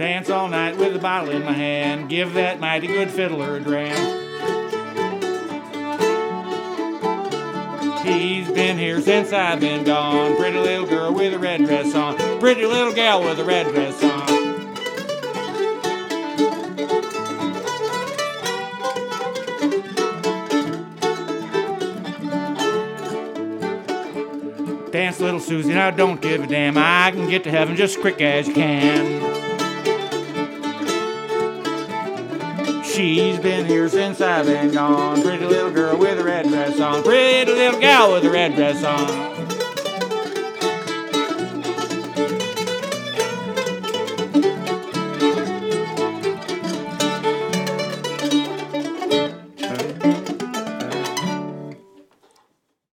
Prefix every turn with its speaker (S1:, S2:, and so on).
S1: Dance all night with a bottle in my hand. Give that mighty good fiddler a dram. He's been here since I've been gone. Pretty little girl with a red dress on. Pretty little gal with a red dress on. Dance, little Susie, now don't give a damn. I can get to heaven just quick as you can. She's been here since I've been gone. Pretty little girl with a red dress on. Pretty little gal with a red dress on.